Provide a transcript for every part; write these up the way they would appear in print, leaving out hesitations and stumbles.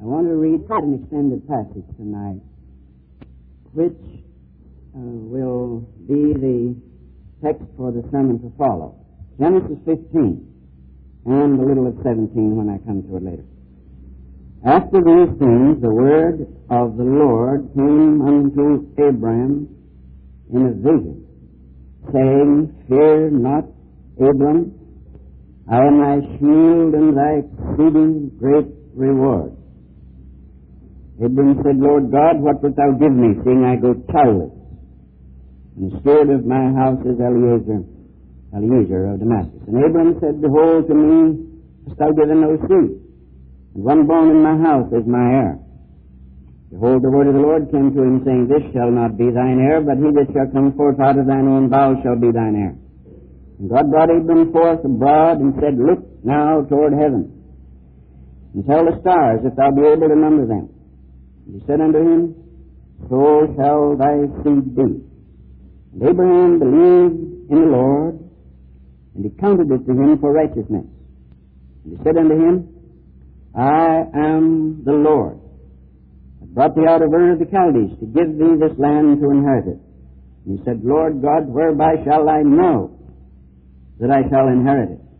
I want to read an extended passage tonight, which will be the text for the sermon to follow. Genesis 15, and a little of 17 when I come to it later. After these things, the word of the Lord came unto Abram in a vision, saying, Fear not, Abram, I am thy shield and thy exceeding great reward. Abram said, Lord God, what wilt thou give me, seeing I go childless? And the steward of my house is Eliezer of Damascus. And Abram said, Behold, to me hast thou given no seed, and one bone in my house is my heir. Behold, the word of the Lord came to him, saying, This shall not be thine heir, but he that shall come forth out of thine own bowels shall be thine heir. And God brought Abram forth abroad, and said, Look now toward heaven, and tell the stars, if thou be able to number them. And he said unto him, So shall thy seed be. And Abraham believed in the Lord, and he counted it to him for righteousness. And he said unto him, I am the Lord, that brought thee out of Ur of the Chaldees, to give thee this land to inherit it. And he said, Lord God, whereby shall I know that I shall inherit it?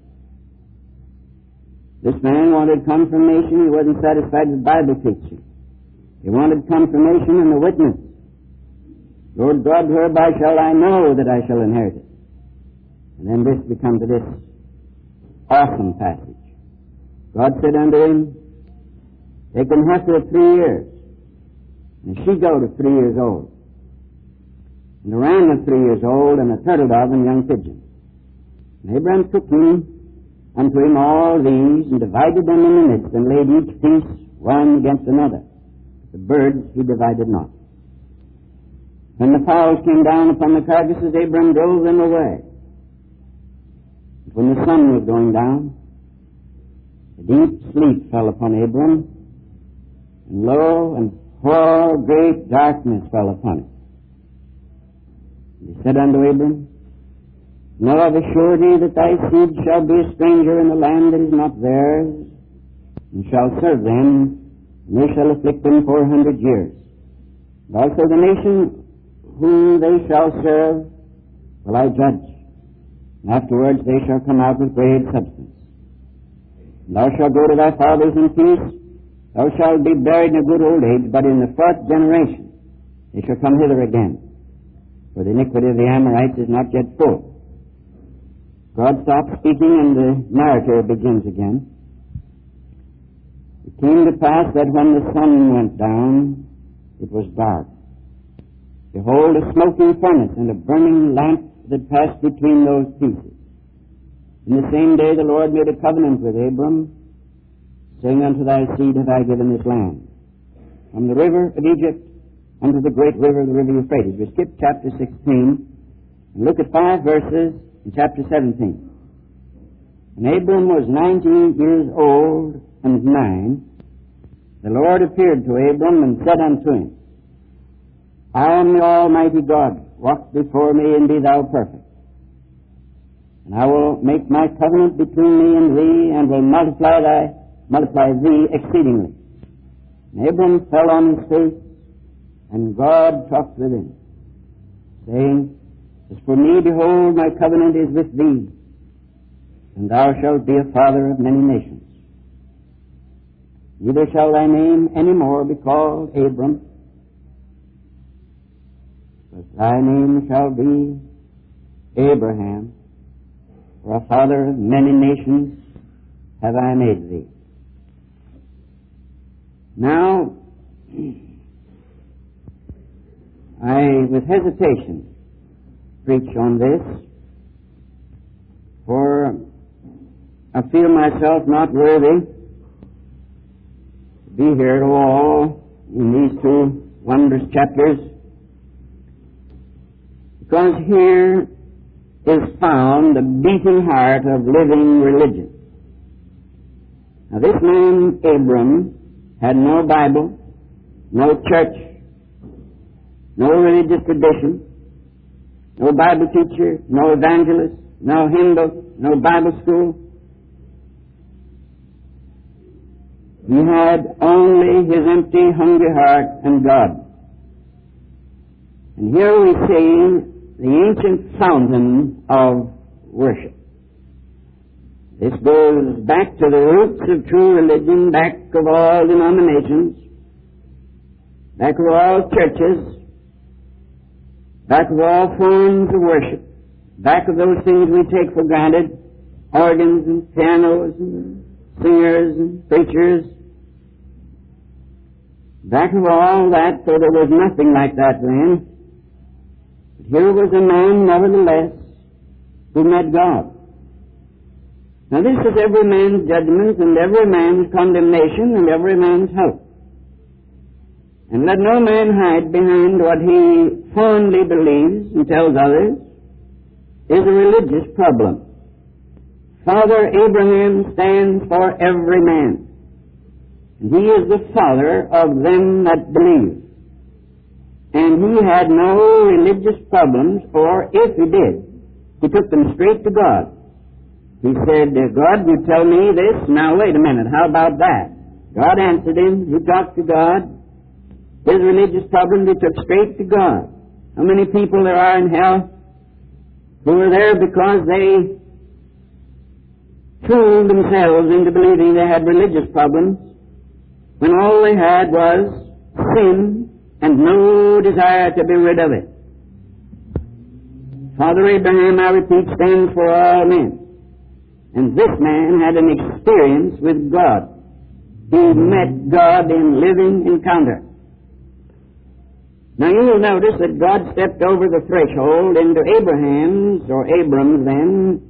This man wanted confirmation. He wasn't satisfied with Bible teaching. He wanted confirmation and the witness. Lord God, whereby shall I know that I shall inherit it? And then we come to this awesome passage. God said unto him, Take an heifer of 3 years, and a she-goat of 3 years old, and a ram of 3 years old, and a turtle dove and young pigeon. And Abraham took unto him all these, and divided them in the midst, and laid each piece one against another. The birds he divided not. When the fowls came down upon the carcasses, Abraham drove them away. When the sun was going down, a deep sleep fell upon Abram, and lo, and great darkness fell upon him. And he said unto Abram, Know of a surety that thy seed shall be a stranger in the land that is not theirs, and shall serve them, and they shall afflict them 400 years. And also the nation whom they shall serve will I judge, and afterwards they shall come out with great substance. And thou shalt go to thy fathers in peace, thou shalt be buried in a good old age, but in the 4th generation they shall come hither again, for the iniquity of the Amorites is not yet full. God stops speaking, and the narrative begins again. It came to pass that when the sun went down, it was dark. Behold, a smoking furnace and a burning lamp that passed between those pieces. In the same day the Lord made a covenant with Abram, saying, Unto thy seed have I given this land, from the river of Egypt unto the great river, the river Euphrates. We skip chapter 16 and look at 5 verses in chapter 17. And Abram was 90 years old and 9. The Lord appeared to Abram and said unto him, I am the Almighty God. Walk before me and be thou perfect. And I will make my covenant between me and thee, and will multiply thee exceedingly. And Abram fell on his face, and God talked with him, saying, As for me, behold, my covenant is with thee, and thou shalt be a father of many nations. Neither shall thy name any more be called Abram, but thy name shall be Abraham, for a father of many nations have I made thee. Now, I, with hesitation, preach on this, for I feel myself not worthy to be here at all in these 2 wondrous chapters, because here is found the beating heart of living religion. Now this man, Abram, had no Bible, no church, no religious tradition, no Bible teacher, no evangelist, no hymn book, no Bible school. He had only his empty, hungry heart and God. And here we see the ancient fountain of worship. This goes back to the roots of true religion, back of all denominations, back of all churches, back of all forms of worship, back of those things we take for granted, organs and pianos and singers and preachers, back of all that, so there was nothing like that then. But here was a man, nevertheless, who met God. Now this is every man's judgment and every man's condemnation and every man's hope. And let no man hide behind what he fondly believes and tells others is a religious problem. Father Abraham stands for every man. And he is the father of them that believe. And he had no religious problems, or if he did, he took them straight to God. He said, God, you tell me this, now wait a minute, how about that? God answered him, he talked to God. His religious problems he took straight to God. How many people there are in hell who are there because they fooled themselves into believing they had religious problems when all they had was sin and no desire to be rid of it. Father Abraham, I repeat, stands for all men. And this man had an experience with God. He met God in living encounter. Now you will notice that God stepped over the threshold into Abraham's, or Abram's then,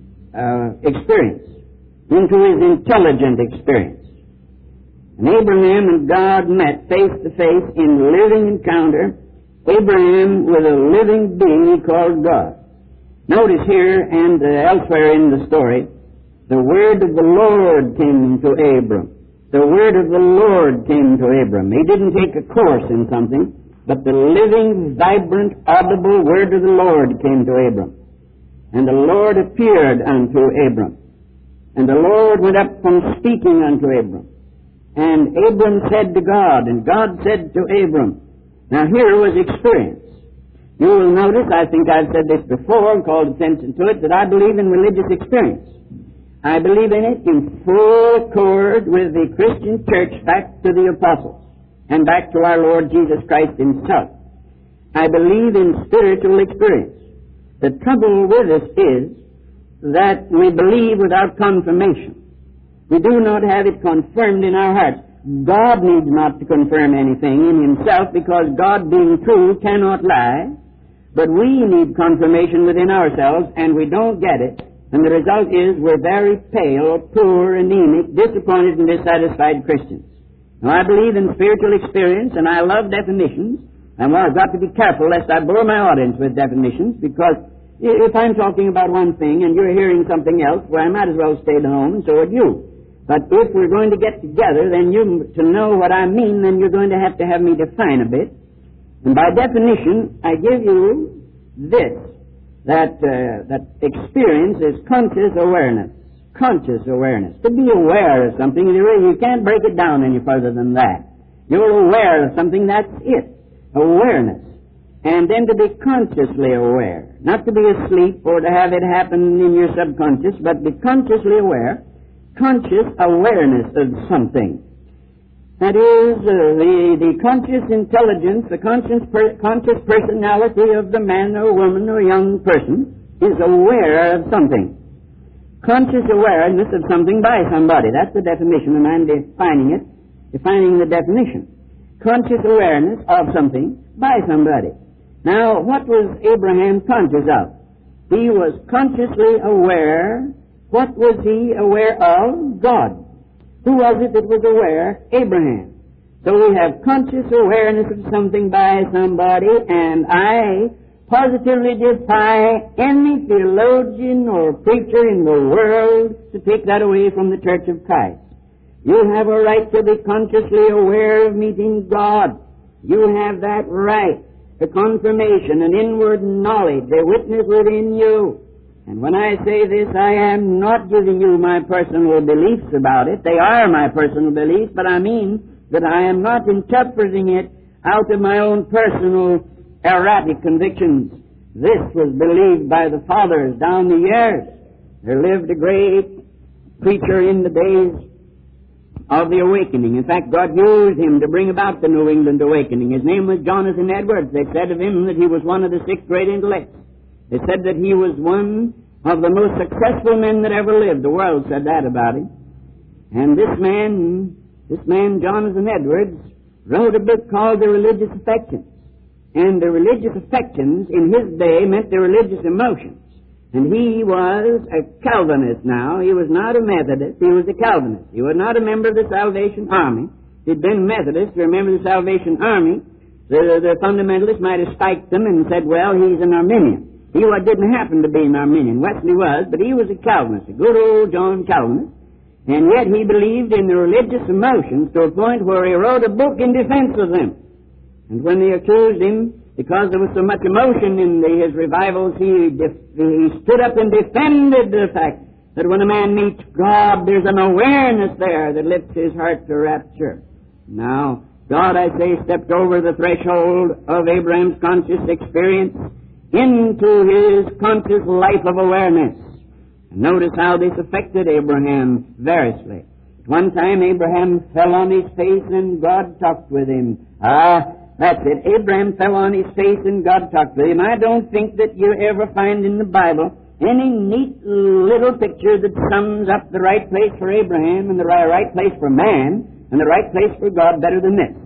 experience, into his intelligent experience. And Abraham and God met face to face in living encounter, Abraham with a living being he called God. Notice here and elsewhere in the story, the word of the Lord came to Abram. The word of the Lord came to Abram. He didn't take a course in something, but the living, vibrant, audible word of the Lord came to Abram. And the Lord appeared unto Abram. And the Lord went up from speaking unto Abram. And Abram said to God, and God said to Abram. Now here was experience. You will notice, I think I've said this before and called attention to it, that I believe in religious experience. I believe in it in full accord with the Christian church back to the apostles and back to our Lord Jesus Christ himself. I believe in spiritual experience. The trouble with us is that we believe without confirmation. We do not have it confirmed in our hearts. God needs not to confirm anything in himself because God, being true, cannot lie. But we need confirmation within ourselves, and we don't get it. And the result is we're very pale, poor, anemic, disappointed, and dissatisfied Christians. Now, I believe in spiritual experience, and I love definitions. And I've got to be careful lest I bore my audience with definitions, because if I'm talking about one thing and you're hearing something else, well, I might as well stay at home, and so would you. But if we're going to get together, then to know what I mean, then you're going to have me define a bit. And by definition, I give you this, that experience is conscious awareness. Conscious awareness. To be aware of something, you can't break it down any further than that. You're aware of something, that's it. Awareness. And then to be consciously aware. Not to be asleep or to have it happen in your subconscious, but be consciously aware. Conscious awareness of something. That is, the conscious intelligence, the conscious personality of the man or woman or young person is aware of something. Conscious awareness of something by somebody. That's the definition, and I'm defining the definition. Conscious awareness of something by somebody. Now, what was Abraham conscious of? He was consciously aware. What was he aware of? God. Who was it that was aware? Abraham. So we have conscious awareness of something by somebody, and I positively defy any theologian or preacher in the world to take that away from the Church of Christ. You have a right to be consciously aware of meeting God. You have that right. The confirmation, an inward knowledge, a witness within you. And when I say this, I am not giving you my personal beliefs about it. They are my personal beliefs, but I mean that I am not interpreting it out of my own personal erratic convictions. This was believed by the fathers down the years. There lived a great preacher in the days of the awakening. In fact, God used him to bring about the New England awakening. His name was Jonathan Edwards. They said of him that he was one of the 6 great intellects. They said that he was one of the most successful men that ever lived. The world said that about him. And this man, Jonathan Edwards, wrote a book called The Religious Affections. And the religious affections in his day meant the religious emotions. And he was a Calvinist now. He was not a Methodist. He was a Calvinist. He was not a member of the Salvation Army. If he'd been Methodist or a member of the Salvation Army, the fundamentalists might have spiked them and said, well, he's an Arminian. He didn't happen to be an Arminian. Wesley was, but he was a Calvinist, a good old John Calvinist. And yet he believed in the religious emotions to a point where he wrote a book in defense of them. And when they accused him, because there was so much emotion in his revivals, he stood up and defended the fact that when a man meets God, there's an awareness there that lifts his heart to rapture. Now, God, I say, stepped over the threshold of Abraham's conscious experience into his conscious life of awareness. And notice how this affected Abraham variously. At one time, Abraham fell on his face and God talked with him. That's it. Abraham fell on his face and God talked with him. I don't think that you ever find in the Bible any neat little picture that sums up the right place for Abraham and the right place for man and the right place for God better than this.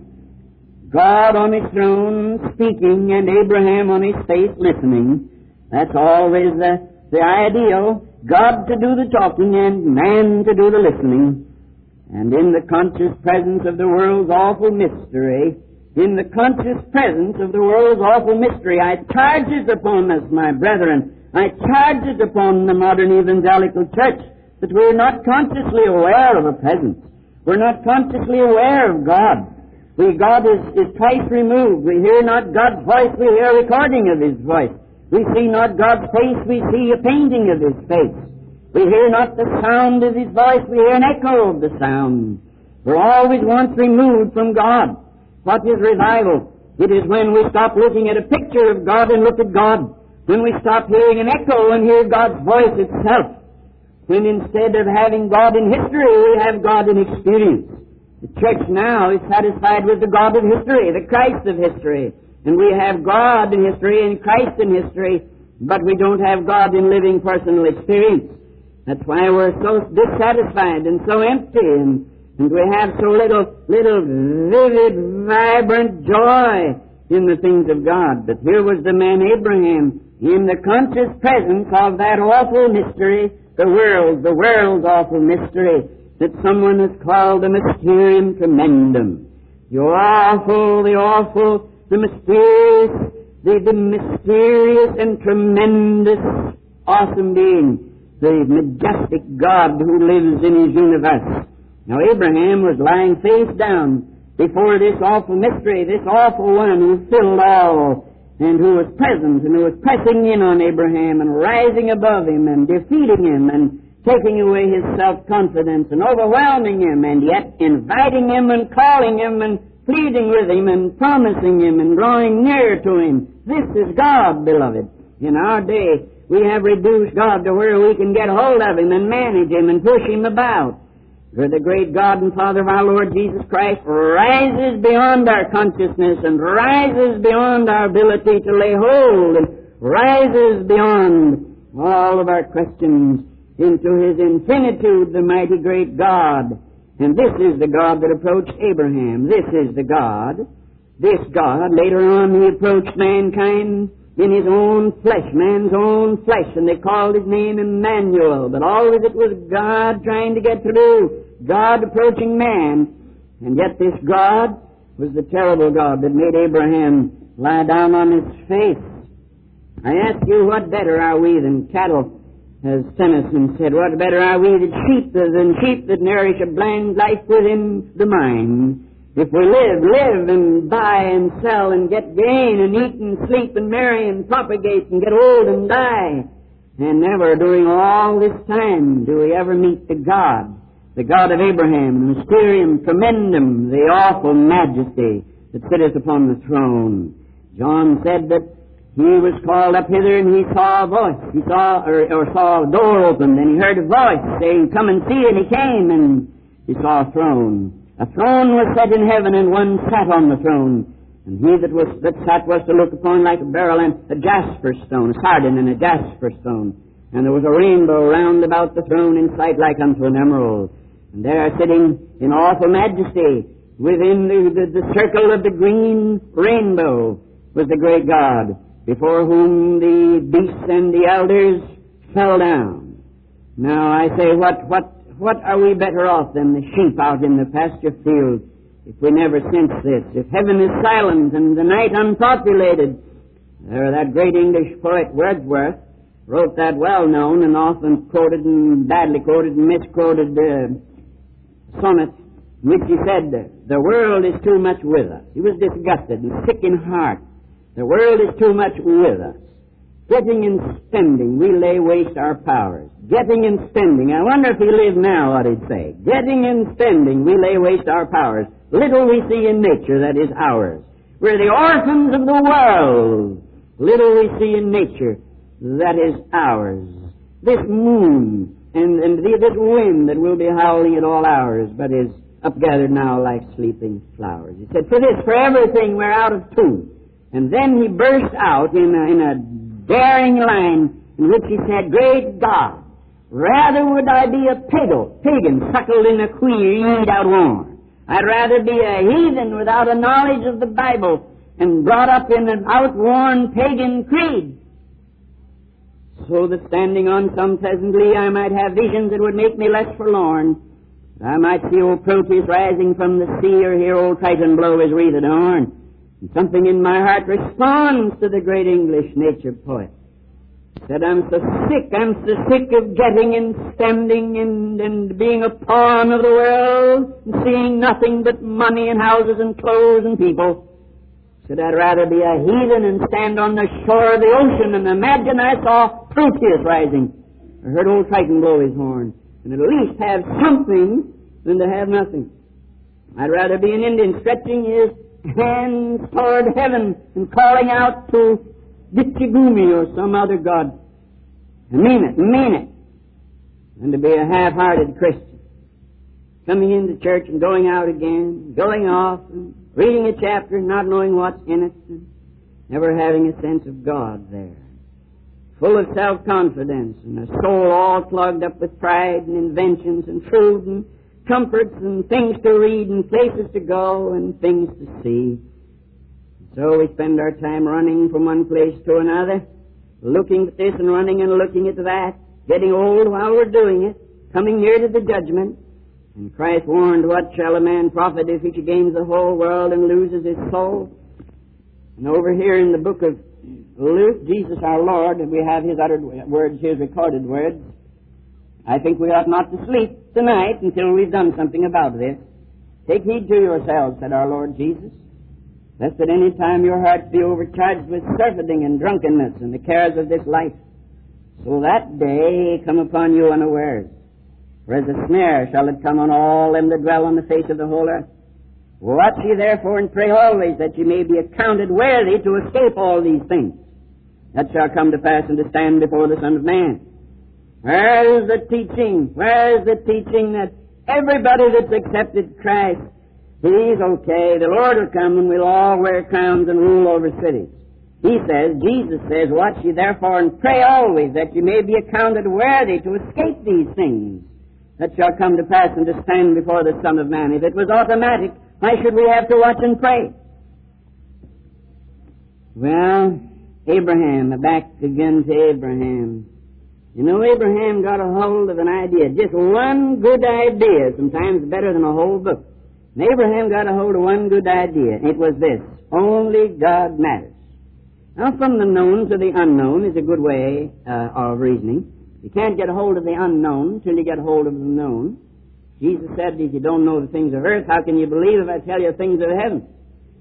God on his throne speaking and Abraham on his face listening. That's always the ideal. God to do the talking and man to do the listening. And in the conscious presence of the world's awful mystery, in the conscious presence of the world's awful mystery, I charge it upon us, my brethren, I charge it upon the modern evangelical church that we're not consciously aware of a presence. We're not consciously aware of God. God is twice removed. We hear not God's voice, we hear a recording of His voice. We see not God's face, we see a painting of His face. We hear not the sound of His voice, we hear an echo of the sound. We're always once removed from God. What is revival? It is when we stop looking at a picture of God and look at God. When we stop hearing an echo and hear God's voice itself. When instead of having God in history, we have God in experience. The church now is satisfied with the God of history, the Christ of history. And we have God in history and Christ in history, but we don't have God in living personal experience. That's why we're so dissatisfied and so empty and we have so little vivid, vibrant joy in the things of God. But here was the man Abraham in the conscious presence of that awful mystery, the world's awful mystery that someone has called the mysterium tremendum. The awful, the mysterious, the mysterious and tremendous, awesome being, the majestic God who lives in His universe. Now Abraham was lying face down before this awful mystery, this awful one who filled all, and who was present, and who was pressing in on Abraham, and rising above him, and defeating him, and taking away his self-confidence, and overwhelming him, and yet inviting him, and calling him, and pleading with him, and promising him, and drawing near to him. This is God, beloved. In our day, we have reduced God to where we can get hold of Him, and manage Him, and push Him about. For the great God and Father of our Lord Jesus Christ rises beyond our consciousness and rises beyond our ability to lay hold and rises beyond all of our questions into His infinitude, the mighty great God. And this is the God that approached Abraham. This is the God. This God, later on, He approached mankind in His own flesh, man's own flesh, and they called His name Emmanuel. But always it was God trying to get through, God approaching man. And yet this God was the terrible God that made Abraham lie down on his face. I ask you, what better are we than cattle, as Tennyson said? What better are we than sheep that nourish a blind life within the mind? If we live and buy and sell and get gain and eat and sleep and marry and propagate and get old and die, And never during all this time do we ever meet the God of Abraham, the mysterium tremendum, the awful majesty that sitteth upon the throne. John said that he was called up hither and he saw a voice. He saw, or saw a door opened and he heard a voice saying, "Come and see," and he came and he saw a throne. A throne was set in heaven and one sat on the throne. And he that sat was to look upon like a beryl and a jasper stone, a sardine and a jasper stone. And there was a rainbow round about the throne in sight like unto an emerald. And there sitting in awful majesty within the circle of the green rainbow was the great God, before whom the beasts and the elders fell down. Now I say, what are we better off than the sheep out in the pasture field if we never sense this? If heaven is silent and the night unpopulated, that great English poet Wordsworth wrote that well-known and often quoted and badly quoted and misquoted sonnet, in which he said, "The world is too much with us." He was disgusted and sick in heart. The world is too much with us. Getting and spending, we lay waste our powers. Getting and spending. I wonder if he lived now what he'd say. Getting and spending, we lay waste our powers. Little we see in nature that is ours. We're the orphans of the world. Little we see in nature that is ours. This moon and this wind that will be howling at all hours, but is upgathered now like sleeping flowers. He said, for everything we're out of tune. And then he burst out in a daring line in which he said, "Great God, rather would I be a pagan suckled in a queer eat outworn. I'd rather be a heathen without a knowledge of the Bible and brought up in an outworn pagan creed, so that standing on some pleasant lea I might have visions that would make me less forlorn. I might see old Proteus rising from the sea or hear old Triton blow his wreathed horn. And something in my heart responds to the great English nature poet. Said, I'm so sick of getting and spending and being a pawn of the world and seeing nothing but money and houses and clothes and people. Said, I'd rather be a heathen and stand on the shore of the ocean and imagine I saw Proteus rising or heard old Triton blow his horn, and at least have something than to have nothing. I'd rather be an Indian stretching his hands toward heaven and calling out to Ditchigumi or some other god. I mean it. And to be a half-hearted Christian, coming into church and going out again, going off and reading a chapter and not knowing what's in it, and never having a sense of God there. Full of self-confidence and a soul all clogged up with pride and inventions and food and comforts and things to read and places to go and things to see. So we spend our time running from one place to another, looking at this and running and looking at that, getting old while we're doing it, coming near to the judgment. And Christ warned, what shall a man profit if he gains the whole world and loses his soul? And over here in the book of Luke, Jesus our Lord, we have his uttered words, his recorded words. I think we ought not to sleep tonight until we've done something about this. Take heed to yourselves, said our Lord Jesus, lest at any time your hearts be overcharged with surfeiting and drunkenness and the cares of this life, so that day come upon you unawares. For as a snare shall it come on all them that dwell on the face of the whole earth. Watch ye therefore and pray always, that ye may be accounted worthy to escape all these things that shall come to pass and to stand before the Son of Man. Where is the teaching? Where is the teaching that everybody that's accepted Christ, he's okay, the Lord will come and we'll all wear crowns and rule over cities? He says, Jesus says, watch ye therefore and pray always, that ye may be accounted worthy to escape these things that shall come to pass and to stand before the Son of Man. If it was automatic, why should we have to watch and pray? Well, Abraham, back again to Abraham. You know, Abraham got a hold of an idea, just one good idea, sometimes better than a whole book. And Abraham got a hold of one good idea. It was this: only God matters. Now, from the known to the unknown is a good way of reasoning. You can't get a hold of the unknown till you get a hold of the known. Jesus said, if you don't know the things of earth, how can you believe if I tell you things of heaven?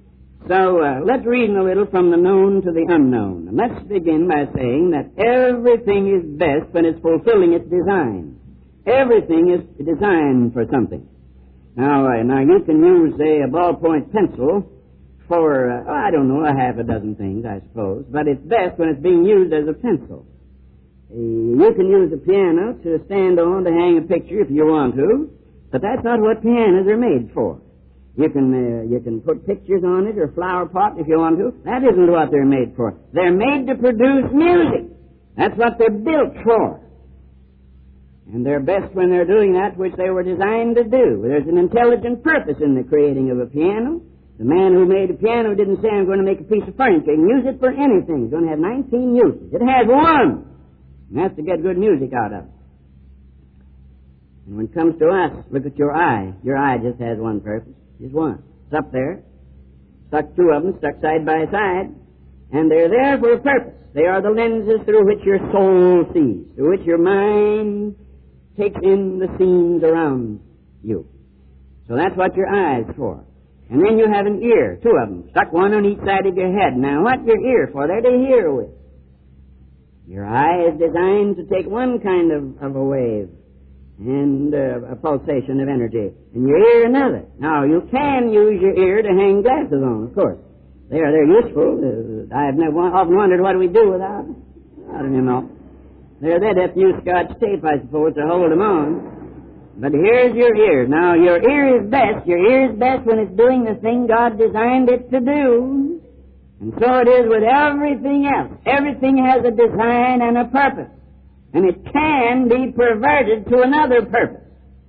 So let's reason a little from the known to the unknown. And let's begin by saying that everything is best when it's fulfilling its design. Everything is designed for something. Now you can use, say, a ballpoint pencil for, I don't know, a half a dozen things, I suppose. But it's best when it's being used as a pencil. You can use a piano to stand on to hang a picture if you want to, but that's not what pianos are made for. You can put pictures on it or flower pot if you want to. That isn't what they're made for. They're made to produce music. That's what they're built for. And they're best when they're doing that which they were designed to do. There's an intelligent purpose in the creating of a piano. The man who made a piano didn't say, I'm going to make a piece of furniture. You can use it for anything. It's going to have 19 uses. It has one. And that's to get good music out of it. And when it comes to us, look at your eye. Your eye just has one purpose. Just one. It's up there. Stuck two of them, stuck side by side. And they're there for a purpose. They are the lenses through which your soul sees, through which your mind takes in the scenes around you. So that's what your eye is for. And then you have an ear, two of them, stuck one on each side of your head. Now, what's your ear for? They're to hear with. Your eye is designed to take one kind of a wave and a pulsation of energy, and your ear another. Now, you can use your ear to hang glasses on, of course. They're useful. I've often wondered what we do without them, you know. They'd have to use Scotch tape, I suppose, to hold them on. But here's your ear. Now, your ear is best. Your ear is best when it's doing the thing God designed it to do. And so it is with everything else. Everything has a design and a purpose. And it can be perverted to another purpose.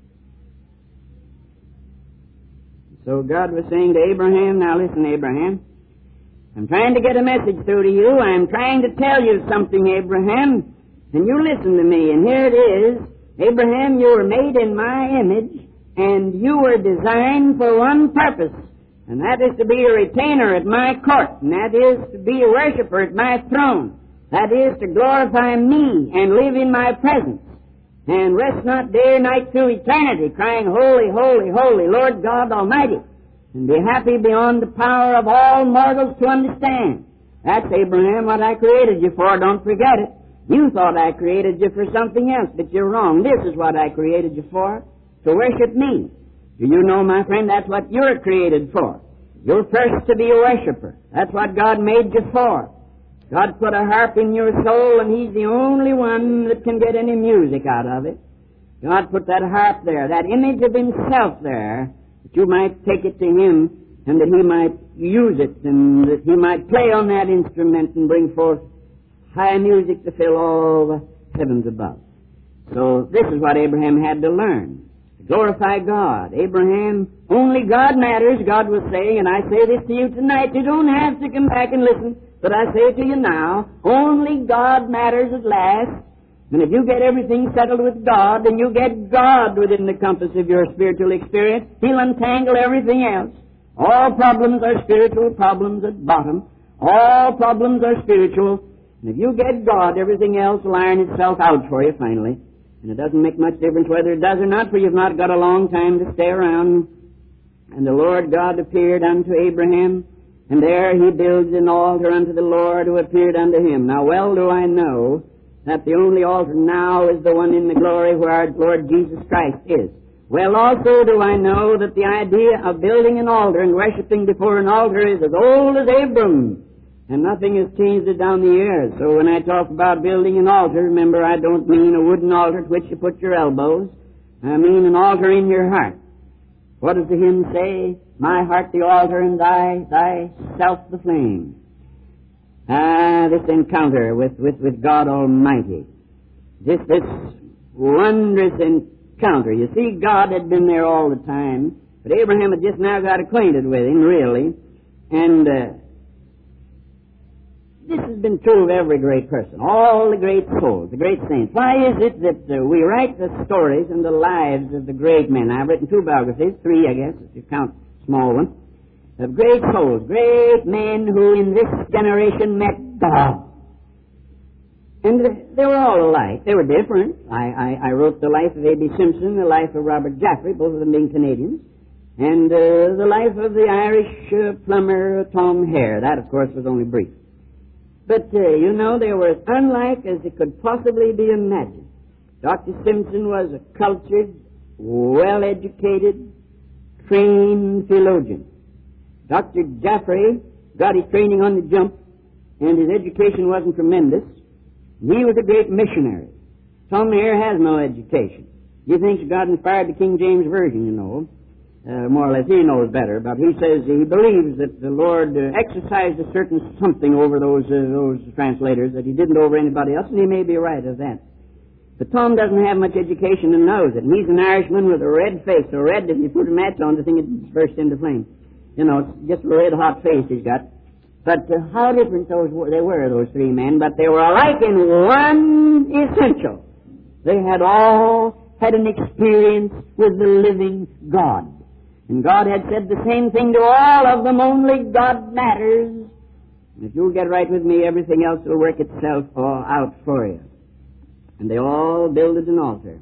So God was saying to Abraham, now listen, Abraham, I'm trying to get a message through to you. I'm trying to tell you something, Abraham, and you listen to me. And here it is. Abraham, you were made in my image, and you were designed for one purpose, and that is to be a retainer at my court, and that is to be a worshiper at my throne. That is to glorify me and live in my presence, and rest not day or night through eternity, crying, Holy, holy, holy, Lord God Almighty, and be happy beyond the power of all mortals to understand. That's, Abraham, what I created you for. Don't forget it. You thought I created you for something else, but you're wrong. This is what I created you for, to worship me. Do you know, my friend, that's what you're created for. You're first to be a worshiper. That's what God made you for. God put a harp in your soul, and He's the only one that can get any music out of it. God put that harp there, that image of Himself there, that you might take it to Him, and that He might use it, and that He might play on that instrument and bring forth high music to fill all the heavens above. So this is what Abraham had to learn. To glorify God. Abraham, only God matters, God was saying, and I say this to you tonight. You don't have to come back and listen, but I say it to you now. Only God matters at last. And if you get everything settled with God, then you get God within the compass of your spiritual experience. He'll untangle everything else. All problems are spiritual problems at bottom. All problems are spiritual. And if you get God, everything else will iron itself out for you finally. And it doesn't make much difference whether it does or not, for you've not got a long time to stay around. And the Lord God appeared unto Abraham, and there he builds an altar unto the Lord who appeared unto him. Now well do I know that the only altar now is the one in the glory where our Lord Jesus Christ is. Well also do I know that the idea of building an altar and worshiping before an altar is as old as Abram. And nothing has changed it down the years. So when I talk about building an altar, remember, I don't mean a wooden altar to which you put your elbows. I mean an altar in your heart. What does the hymn say? My heart the altar and thyself the flame. This encounter with God Almighty. This wondrous encounter. You see, God had been there all the time, but Abraham had just now got acquainted with Him, really. And this has been true of every great person, all the great souls, the great saints. Why is it that we write the stories and the lives of the great men? I've written 2 biographies, 3, I guess, if you count small ones, of great souls, great men who in this generation met God. And they were all alike. They were different. I wrote the life of A.B. Simpson, the life of Robert Jaffray, both of them being Canadians. and the life of the Irish plumber Tom Hare. That, of course, was only brief. But, you know, they were as unlike as it could possibly be imagined. Dr. Simpson was a cultured, well-educated, trained theologian. Dr. Jaffray got his training on the jump, and his education wasn't tremendous. He was a great missionary. Tom Hare has no education. He thinks God inspired the King James Version, you know. More or less, he knows better, but he says he believes that the Lord exercised a certain something over those translators that he didn't over anybody else, and he may be right of that. But Tom doesn't have much education and knows it, and he's an Irishman with a red face, so red that if you put a match on, the thing would burst into flame. You know, it's just a red-hot face he's got. But how different they were, those three men, but they were alike in one essential. They had all had an experience with the living God. And God had said the same thing to all of them, only God matters. And if you'll get right with me, everything else will work itself out for you. And they all builded an altar.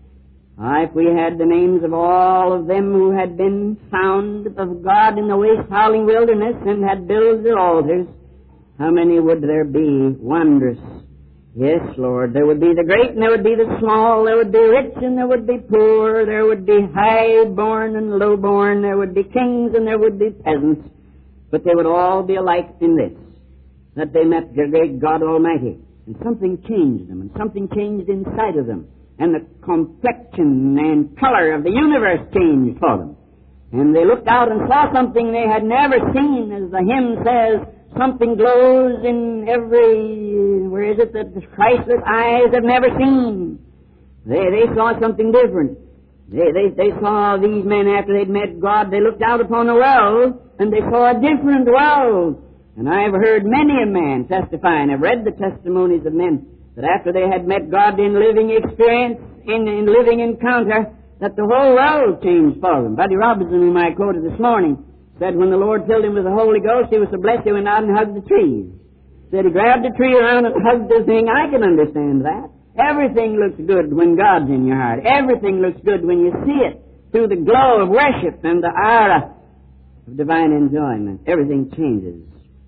If we had the names of all of them who had been found of God in the waste-howling wilderness and had builded altars, how many would there be? Wondrous. Yes, Lord, there would be the great and there would be the small, there would be rich and there would be poor, there would be high-born and low-born, there would be kings and there would be peasants, but they would all be alike in this, that they met the great God Almighty, and something changed them, and something changed inside of them, and the complexion and color of the universe changed for them. And they looked out and saw something they had never seen, as the hymn says, something glows in every, where is it, that the Christless eyes have never seen. They saw something different. They saw these men after they'd met God. They looked out upon the world, and they saw a different world. And I've heard many a man testify, and I've read the testimonies of men, that after they had met God in living experience, in living encounter, that the whole world changed for them. Buddy Robinson, whom I quoted this morning, said when the Lord filled him with the Holy Ghost, he was so blessed he went out and hugged the trees. Said he grabbed a tree around and hugged the thing. I can understand that. Everything looks good when God's in your heart. Everything looks good when you see it through the glow of worship and the aura of divine enjoyment. Everything changes.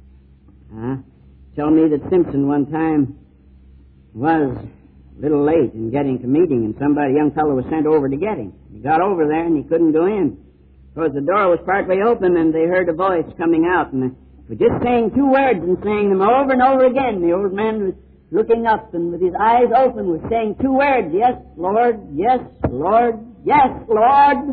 Tell me that Simpson one time was a little late in getting to meeting, and a young fellow was sent over to get him. He got over there and he couldn't go in, because the door was partly open and they heard a voice coming out, and they were just saying two words and saying them over and over again. The old man was looking up and with his eyes open was saying two words, yes, Lord, yes, Lord, yes, Lord.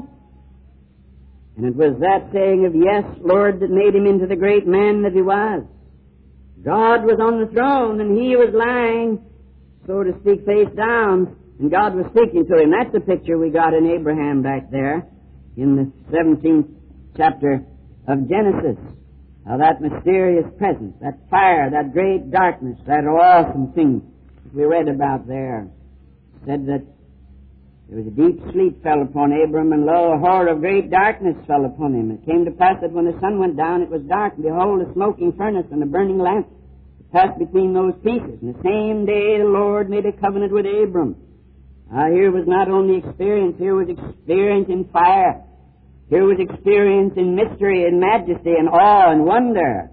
And it was that saying of yes, Lord, that made him into the great man that he was. God was on the throne and he was lying, so to speak, face down, and God was speaking to him. That's the picture we got in Abraham back there in the 17th chapter of Genesis. How that mysterious presence, that fire, that great darkness, that awesome thing that we read about there, said that there was a deep sleep fell upon Abram, and lo, a horror of great darkness fell upon him. It came to pass that when the sun went down, it was dark, and behold, a smoking furnace and a burning lamp passed between those pieces. And the same day the Lord made a covenant with Abram. Here was not only experience, here was experience in fire. Here was experience in mystery and majesty and awe and wonder.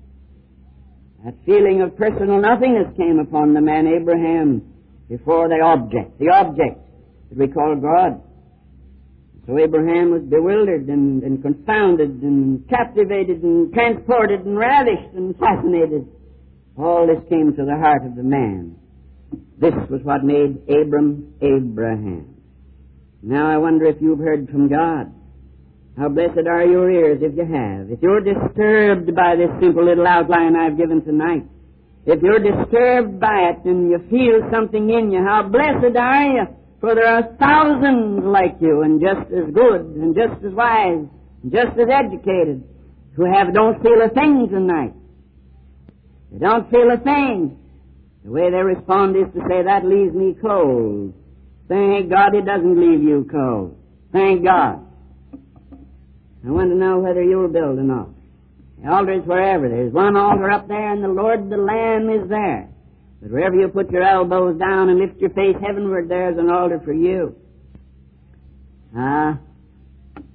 That feeling of personal nothingness came upon the man Abraham before the object that we call God. So Abraham was bewildered and confounded and captivated and transported and ravished and fascinated. All this came to the heart of the man. This was what made Abram Abraham. Now I wonder if you've heard from God. How blessed are your ears if you have. If you're disturbed by this simple little outline I've given tonight, if you're disturbed by it and you feel something in you, how blessed are you? For there are thousands like you, and just as good, and just as wise, and just as educated, who don't feel a thing tonight. They don't feel a thing. The way they respond is to say, that leaves me cold. Thank God it doesn't leave you cold. Thank God. I want to know whether you'll build an altar. The altar is wherever. There's one altar up there, and the Lord the Lamb is there. But wherever you put your elbows down and lift your face heavenward, there's an altar for you.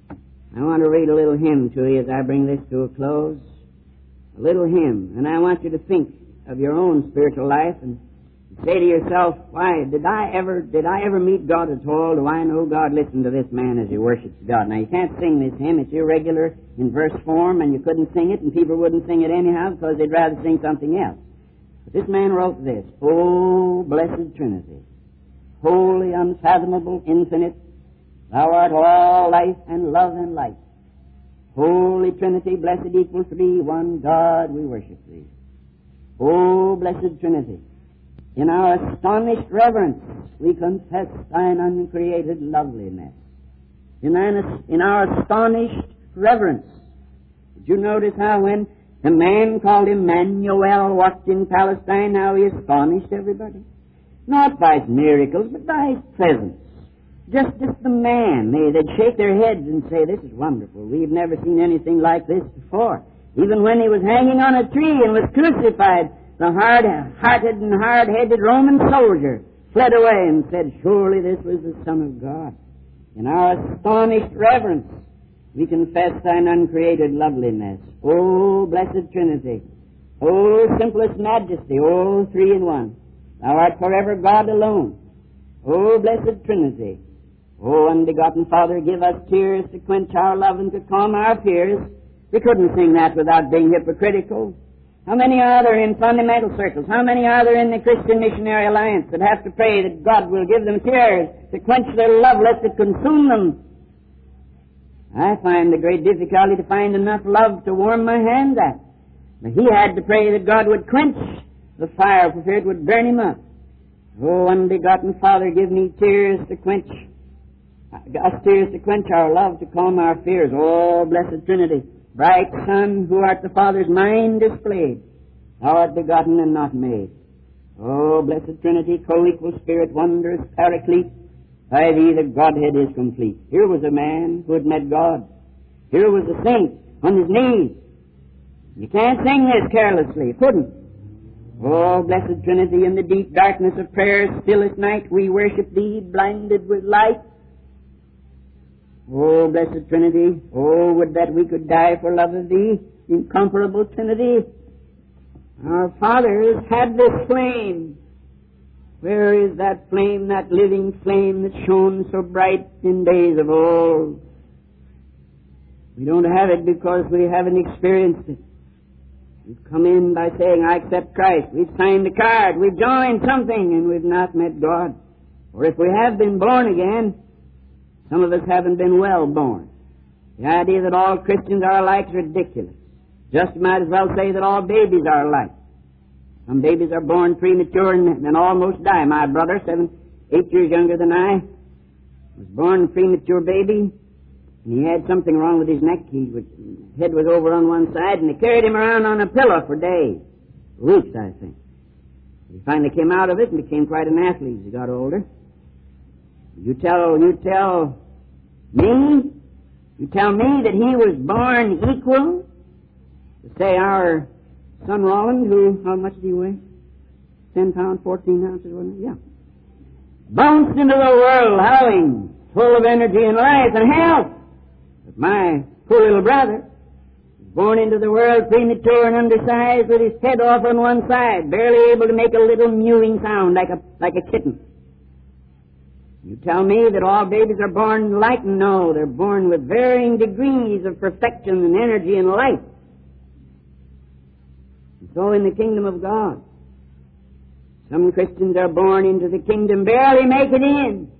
I want to read a little hymn to you as I bring this to a close. A little hymn. And I want you to think of your own spiritual life and say to yourself, why, did I ever meet God at all? Do I know God? Listen to this man as he worships God. Now, you can't sing this hymn. It's irregular in verse form, and you couldn't sing it, and people wouldn't sing it anyhow because they'd rather sing something else. But this man wrote this, O blessed Trinity, holy, unfathomable, infinite, thou art all life and love and light. Holy Trinity, blessed equal three, one God, we worship thee. O blessed Trinity, in our astonished reverence, we confess thine uncreated loveliness. In our astonished reverence, did you notice how when the man called Emmanuel walked in Palestine, how he astonished everybody? Not by his miracles, but by his presence. Just the man. They'd shake their heads and say, this is wonderful. We've never seen anything like this before. Even when he was hanging on a tree and was crucified, the hard-hearted and hard-headed Roman soldier fled away and said, surely this was the Son of God. In our astonished reverence, we confess thine uncreated loveliness. O blessed Trinity, O simplest majesty, O three in one, thou art forever God alone. O blessed Trinity, O unbegotten Father, give us tears to quench our love and to calm our fears. We couldn't sing that without being hypocritical. How many are there in fundamental circles? How many are there in the Christian Missionary Alliance that have to pray that God will give them tears to quench their love lest it consume them? I find the great difficulty to find enough love to warm my hands at. But he had to pray that God would quench the fire for fear it would burn him up. Oh, unbegotten Father, give me tears to quench our love, to calm our fears. Oh, blessed Trinity, bright Son, who art the Father's mind displayed, thou art begotten and not made. Oh, blessed Trinity, co-equal Spirit, wondrous Paraclete, by thee the Godhead is complete. Here was a man who had met God. Here was a saint on his knees. You can't sing this carelessly. You couldn't. Oh, blessed Trinity, in the deep darkness of prayer, stillest night, we worship thee, blinded with light. Oh, blessed Trinity, oh, would that we could die for love of thee, incomparable Trinity. Our fathers had this flame. Where is that flame, that living flame that shone so bright in days of old? We don't have it because we haven't experienced it. We've come in by saying, I accept Christ. We've signed a card. We've joined something, and we've not met God. Or if we have been born again, some of us haven't been well born. The idea that all Christians are alike is ridiculous. Just might as well say that all babies are alike. Some babies are born premature and then almost die. My brother, 8 years younger than I, was born a premature baby, and he had something wrong with his neck. His head was over on one side, and they carried him around on a pillow for days, weeks, I think. He finally came out of it and became quite an athlete as he got older. You tell me that he was born equal to, say, our son Roland, who, how much did he weigh? 10 pounds, 14 ounces, wasn't it? Yeah. Bounced into the world howling, full of energy and life and health. But my poor little brother was born into the world premature and undersized with his head off on one side, barely able to make a little mewing sound like a kitten. You tell me that all babies are born alike? No, they're born with varying degrees of perfection and energy and life. And so in the kingdom of God, some Christians are born into the kingdom, barely make it in.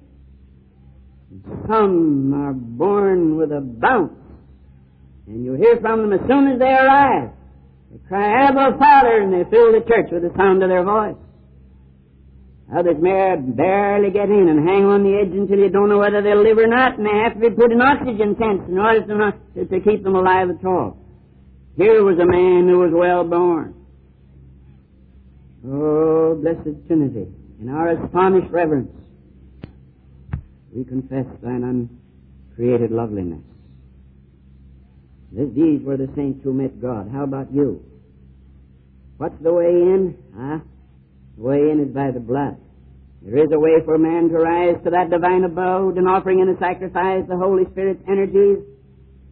Some are born with a bounce, and you hear from them as soon as they arrive. They cry, Abba, Father, and they fill the church with the sound of their voice. Others may barely get in and hang on the edge until you don't know whether they'll live or not, and they have to be put in oxygen tents in order to keep them alive at all. Here was a man who was well born. Oh, blessed Trinity, in our astonished reverence, we confess thine uncreated loveliness. These were the saints who met God. How about you? What's the way in? The way in is by the blood. There is a way for man to rise to that divine abode, an offering and a sacrifice, the Holy Spirit's energies.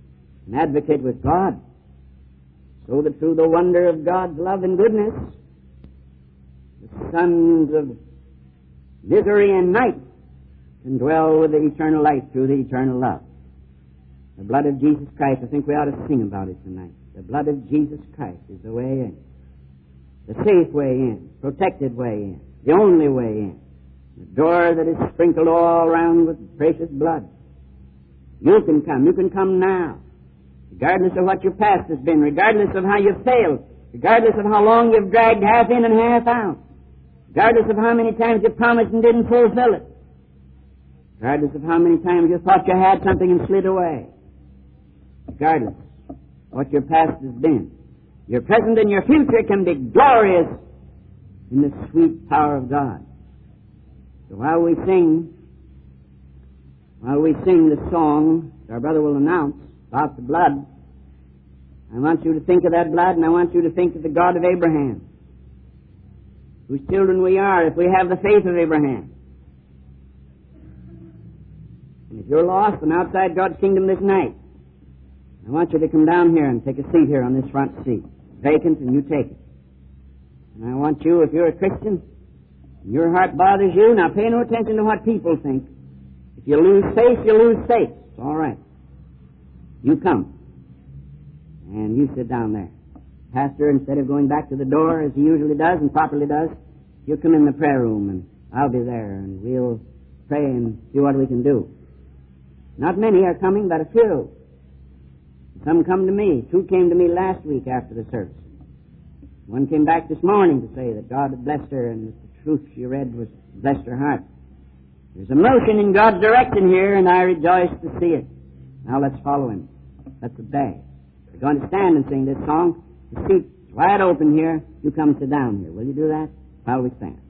an advocate with God, so that through the wonder of God's love and goodness, the sons of misery and night can dwell with the eternal light through the eternal love. The blood of Jesus Christ, I think we ought to sing about it tonight. The blood of Jesus Christ is the way in, the safe way in, protected way in, the only way in, the door that is sprinkled all around with precious blood. You can come now, regardless of what your past has been, regardless of how you've failed, regardless of how long you've dragged half in and half out, regardless of how many times you promised and didn't fulfill it, regardless of how many times you thought you had something and slid away, regardless of what your past has been. Your present and your future can be glorious in the sweet power of God. So while we sing the song our brother will announce about the blood, I want you to think of that blood, and I want you to think of the God of Abraham, whose children we are if we have the faith of Abraham. And if you're lost and outside God's kingdom this night, I want you to come down here and take a seat here on this front seat. It's vacant, and you take it. And I want you, if you're a Christian, and your heart bothers you, now pay no attention to what people think. If you lose faith, you lose faith. It's all right. You come. And you sit down there. Pastor, instead of going back to the door as he usually does and properly does, you come in the prayer room, and I'll be there, and we'll pray and see what we can do. Not many are coming, but a few. Some come to me. 2 came to me last week after the service. One came back this morning to say that God had blessed her and that the truth she read was blessed her heart. There's a motion in God's direction here, and I rejoice to see it. Now let's follow Him. Let's obey. We're going to stand and sing this song. The seat's wide open here. You come sit down here. Will you do that while we stand?